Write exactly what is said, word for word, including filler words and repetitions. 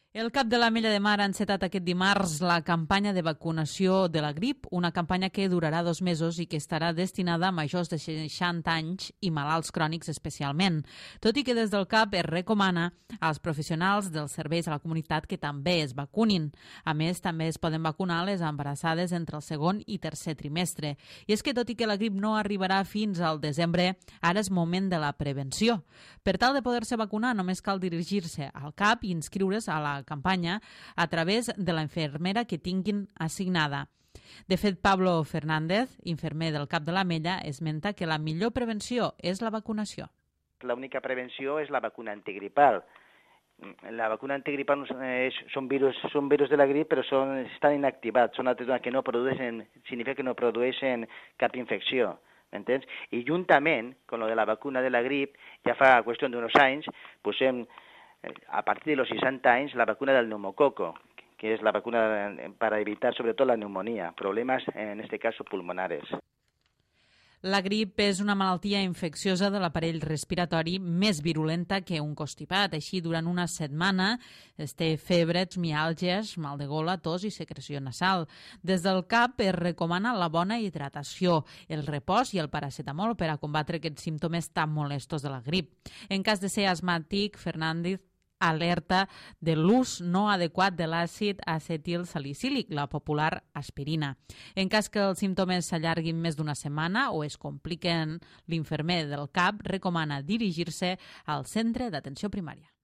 El Cap de l'Ametlla de Mar ha encetat aquest dimarts la campanya de vacunació de la grip, una campanya que durarà dos mesos i que estarà destinada a majors de seixanta anys i malalts crònics especialment, tot i que des del Cap es recomana als professionals dels serveis a la comunitat que també es vacunin. A més, també es poden vacunar les embarassades entre el segon i tercer trimestre. I és que, tot i que la grip no arribarà fins al desembre, ara és moment de la prevenció. Per tal de poder-se vacunar, només cal dirigir-se al Cap i inscriure's a la campanya a través de la infermera que tinguin assignada. De fet, Pablo Fernández, infermer del Cap de l'Ametlla, esmenta que la millor prevenció és la vacunació. L'única prevenció és la vacuna antigripal. La vacuna antigripal és, són, virus, són virus de la grip, però són, estan inactivats, són altres que no produeixen, significa que no produeixen cap infecció. ¿M'entens? I juntament, con lo de la vacuna de la grip, ja fa qüestió d'uns anys, posem a partir de los sesenta anys la vacuna del neumococo, que es la vacuna para evitar sobre todo la neumonía, problemas en este caso pulmonares. La grip és una malaltia infecciosa de l'aparell respiratori més virulenta que un constipat. Així, durant una setmana es té febres, miàlgies, mal de gola, tos i secreció nasal. Des del Cap es recomana la bona hidratació, el repòs i el paracetamol per a combatre aquests símptomes tan molestos de la grip. En cas de ser asmàtic, Fernández alerta de l'ús no adequat de l'àcid acetilsalicílic, la popular aspirina. En cas que els símptomes s'allarguin més d'una setmana o es compliquen, l'infermer del Cap recomana dirigir-se al centre d'atenció primària.